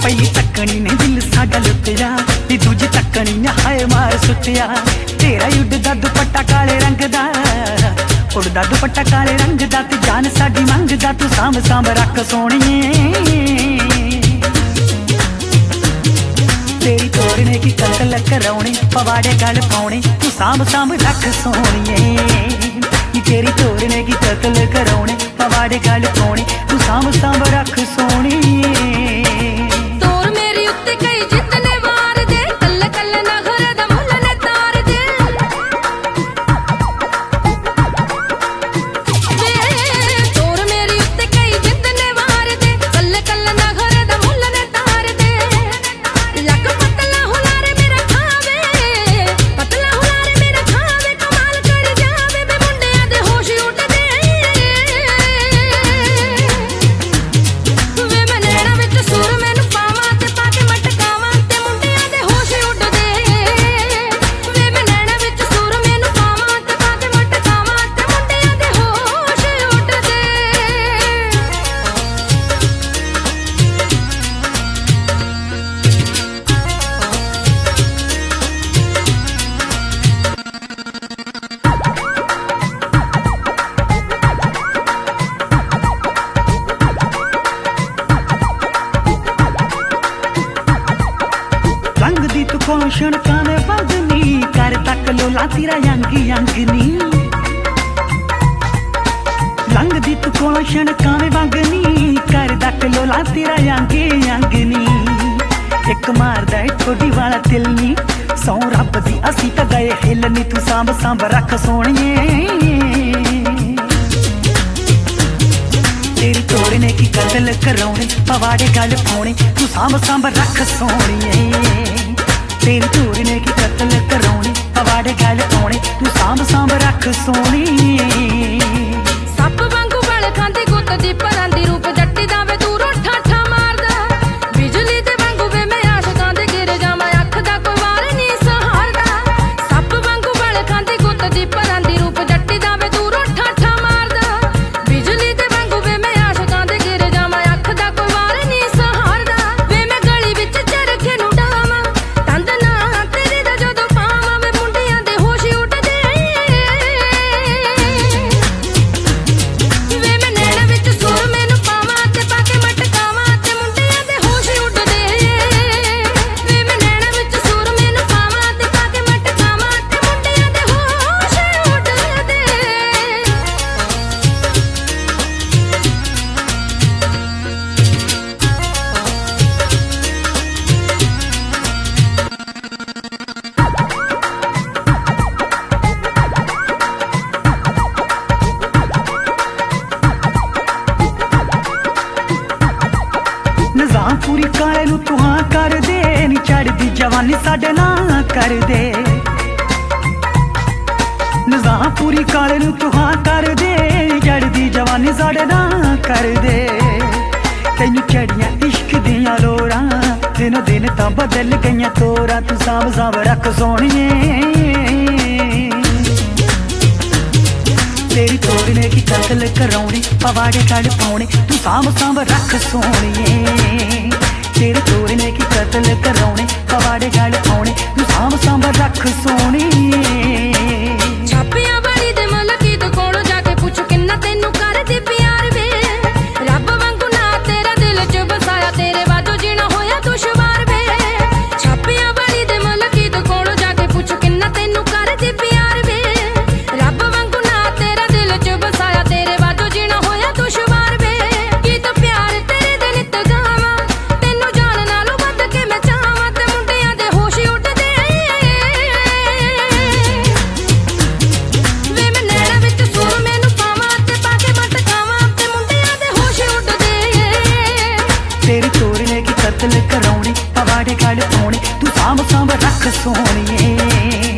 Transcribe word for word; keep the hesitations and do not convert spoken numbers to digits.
पई तकनी ने दिल साडा लुटिया नी दूजी तकनी ने हाय मार सुटिया तेरा उड़दा दुपट्टा काले रंग दा उड़दा दुपट्टा काले रंग दा ते जान साडी मंगदा तू साम साम रख सोहणीए तेरी तोड़ने की कतल कराउणी पवाड़े गल पाउणी तू साम साम रख सोहणीए तेरी तोड़ने की कतल कराउणी पवाड़े गल पाउणी तू साम साम रख सोहणीए सड़कां में बगनी कर तक लोला तेरा यंग यंग नी लंघ दी तू कोलों सड़कां में बगनी कर तक लोला तेरा यंग यंग नी एक मारदा है ठोडी वाला दिल नी सौ रब दी असी तां गए हिल नी तू सांभ सांभ रख सोहणीए तेरी तोड़ने की कतल कराउणी पवाड़े गल पाउणी तू सांभ सांभ रख सोहणीए तेरी तोड़ने की कतल कराउणी पवाड़े गल पाउणी तू सांभ सांभ रख सोहणीए सप वांगू बल खांदी गुत्त दी परां दी रूप जट्टी दा वे दूरों ठाठा मारदा बिजली दे वांगू वे मैं आशिकां दे गिर जावां अख दा कोई वार नहीं सहारदा सप वांगू बल खांदी गुत्त दी परां दी रूप जट्टी दा वे दूरों ठाठा मारदा बिजली दे वांगू वे मैं आशिकां दे गिर जावां अख दा कोई वार नहीं सहारदा वे मैं गली विच चरखे नूं डावां तंद ना तेरे दा जदों पावां वे मुंडियां दे होश उठदे निजाम पूरी काले नू तू हाँ कर दे नी चढ़दी जवानी साडे ना कर दे निजाम पूरी काले नू तू हाँ कर दे चढ़दी जवानी साडे ना कर दे तैनू चढ़ियां इश्क दियां लोरां दिनों दिन तां बदल गईयां तोरां तू सांभ सांभ रख सोहणीए तेरी तोड़ने की कतल कराउणी पवाड़े गल पाउणी तू सांभ सांभ रख सोहणीए तेरी तोड़ने की कतल कराउणी पवाड़े गल पाउणी तू सांभ सांभ रख सोहणीए छापियां वाली दे मलकी दे कोलों जाके पुछ किन्ना तैनू करदी प्यार वे रब वांगू ना तेरा दिल च बसाया तेरे वादो जीना होया दुश्वार वे छापियां वाली दे मलकी दे कोलों जाके पुछ किन्ना तैनू करदी प्यार वे रब वांगू ना तेरा दिल च बसाया तेरे वादो जीना होया दुश्वार वे की तो प्यार तेरे दे नित गावां तैनू जान नालों वध के मैं चाहां ते मुंडियां दे होश उठदे वे मैं नैना विच सुर मैनू पावां ते पाके मटकावां ते मुंडियां दे होश उठदे तेरी तोड़ने की कतल कराउणी पवाड़े गल पाउणी तू सांभ सांभ रख सोहणीए।